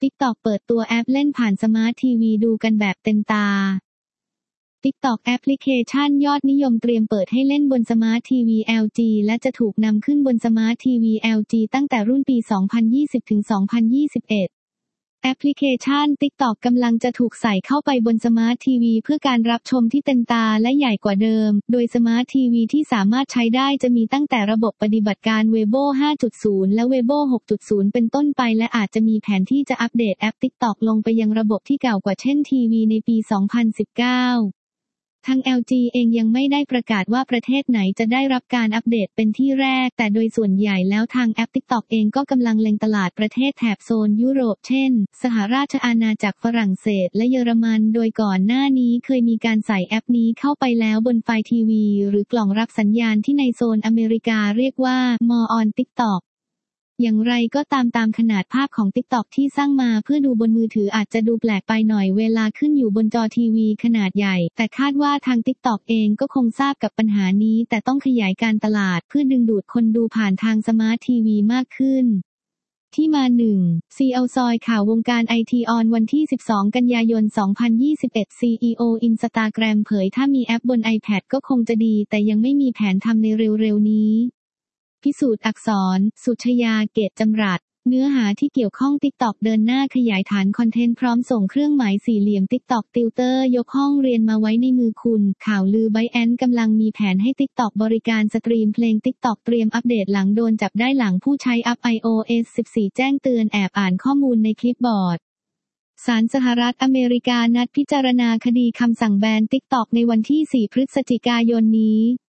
TikTok เปิดตัวแอปเล่นผ่านสมาร์ททีวีดูกันแบบเต็มตา TikTok แอปพลิเคชันยอดนิยมเตรียมเปิดให้เล่นบนสมาร์ททีวี LG และจะถูกนำขึ้นบนสมาร์ททีวี LG ตั้งแต่รุ่นปี 2020 ถึง 2021 แอปพลิเคชัน TikTok กำลังจะถูกใส่เข้าไปบนสมาร์ททีวีเพื่อการรับชมที่เต็มตาและใหญ่กว่าเดิม โดยสมาร์ททีวีที่สามารถใช้ได้จะมีตั้งแต่ระบบปฏิบัติการ Weibo 5.0 และ Weibo 6.0 เป็นต้นไปและอาจจะมีแผนที่จะอัปเดตแอป TikTok ลงไปยังระบบที่เก่ากว่าเช่นทีวีในปี 2019 ทาง LG เองยังไม่ได้ประกาศว่าประเทศไหนจะได้รับการอัปเดตเป็นที่แรกแต่โดยส่วนใหญ่แล้วทางแอป TikTok เองก็กำลังเล็งตลาดประเทศแถบโซนยุโรปเช่นสหราชอาณาจักรฝรั่งเศสและเยอรมันโดยก่อนหน้านี้เคยมีการใส่แอปนี้เข้าไปแล้วบนไฟล์ทีวีหรือกล่องรับสัญญาณที่ในโซนอเมริกาเรียกว่า More on TikTokอย่างไรก็ตามขนาดภาพของ TikTok ที่สร้างมาเพื่อดูบนมือถืออาจจะดูแปลกไปหน่อยเวลาขึ้นอยู่บนจอทีวีขนาดใหญ่แต่คาดว่าทาง TikTok เองก็คงทราบกับปัญหานี้แต่ต้องขยายการตลาดเพื่อดึงดูดคนดูผ่านทางสมาร์ททีวีมากขึ้นที่มา 1 CL ซอยข่าววงการไอทีออนวันที่ 12 กันยายน 2021 CEO Instagram เผยถ้ามีแอปบน iPad ก็คงจะดีแต่ยังไม่มีแผนทำในเร็วๆนี้พิสูจน์อักษร สุชยา เกตจำรัดเนื้อหาที่เกี่ยวข้อง TikTok เดินหน้าขยายฐานคอนเทนต์พร้อมส่งเครื่องหมายสี่เหลี่ยม TikTok Tutor ยกห้องเรียนมาไว้ในมือคุณข่าวลือ ByteDance กำลังมีแผนให้ TikTok บริการสตรีมเพลง TikTok เตรียมอัปเดตหลังโดนจับได้หลังผู้ใช้แอป iOS 14 แจ้งเตือนแอบอ่านข้อมูลในคลิปบอร์ดศาลสหรัฐอเมริกานัดพิจารณาคดีคำสั่งแบน TikTok ในวันที่ 4 พฤศจิกายนนี้